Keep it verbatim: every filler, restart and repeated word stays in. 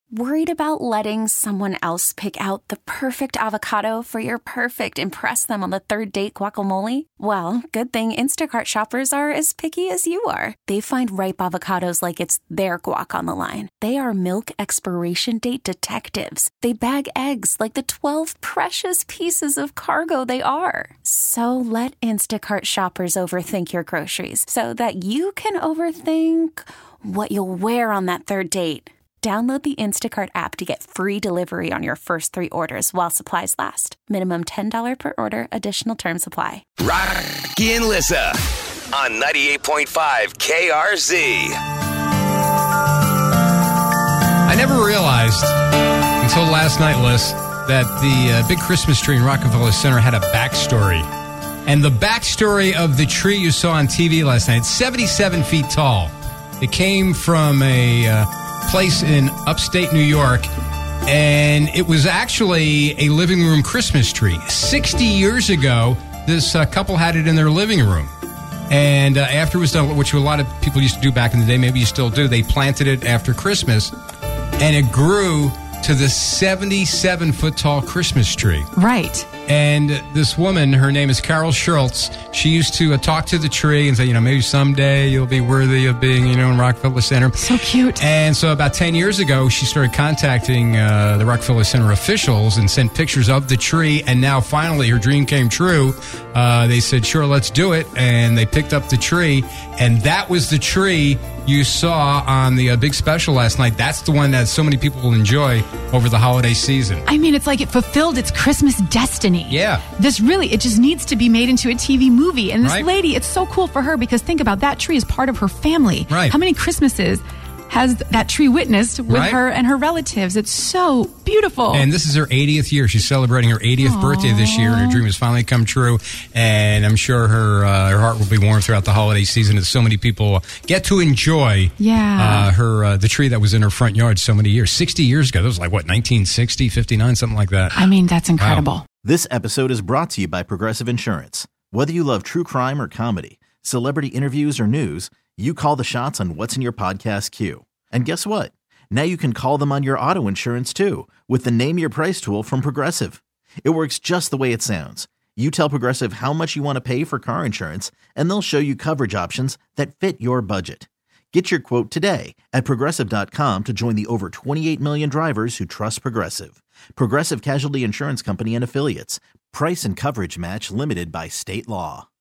Worried about letting someone else pick out the perfect avocado for your perfect impress them on the third date guacamole? Well, good thing Instacart shoppers are as picky as you are. They find ripe avocados like it's their guac on the line. They are milk expiration date detectives. They bag eggs like the twelve precious pieces of cargo they are. So let Instacart shoppers overthink your groceries so that you can overthink what you'll wear on that third date. Download the Instacart app to get free delivery on your first three orders while supplies last. Minimum ten dollars per order. Additional terms apply. Rocky and Lissa on ninety-eight point five K R Z. I never realized until last night, Liz, that the uh, big Christmas tree in Rockefeller Center had a backstory. And the backstory of the tree you saw on T V last night, seventy-seven feet tall. It came from a... Uh, place in upstate New York, and it was actually a living room Christmas tree. sixty years ago, this uh, couple had it in their living room. And uh, after it was done, which a lot of people used to do back in the day, maybe you still do, they planted it after Christmas, and it grew to the seventy-seven foot tall Christmas tree. Right. And this woman, her name is Carol Schultz, she used to uh, talk to the tree and say, you know, maybe someday you'll be worthy of being, you know, in Rockefeller Center. So cute. And so about ten years ago, she started contacting uh, the Rockefeller Center officials and sent pictures of the tree. And now finally her dream came true. Uh, they said, sure, let's do it. And they picked up the tree. And that was the tree you saw on the uh, big special last night. That's the one that so many people will enjoy over the holiday season. I mean, it's like it fulfilled its Christmas destiny. Yeah. This really, it just needs to be made into a T V movie. And this Right. lady, it's so cool for her because think about that tree is part of her family. Right. How many Christmases has that tree witnessed with Right. her and her relatives? It's so beautiful. And this is her eightieth year. She's celebrating her eightieth Aww. birthday this year, and her dream has finally come true. And I'm sure her uh, her heart will be warm throughout the holiday season as so many people get to enjoy Yeah. uh, her uh, the tree that was in her front yard so many years. sixty years ago. That was like, what, nineteen sixty, fifty-nine, something like that. I mean, that's incredible. Wow. This episode is brought to you by Progressive Insurance. Whether you love true crime or comedy, celebrity interviews or news, you call the shots on what's in your podcast queue. And guess what? Now you can call them on your auto insurance too with the Name Your Price tool from Progressive. It works just the way it sounds. You tell Progressive how much you want to pay for car insurance, and they'll show you coverage options that fit your budget. Get your quote today at Progressive dot com to join the over twenty-eight million drivers who trust Progressive. Progressive Casualty Insurance Company and Affiliates. Price and coverage match limited by state law.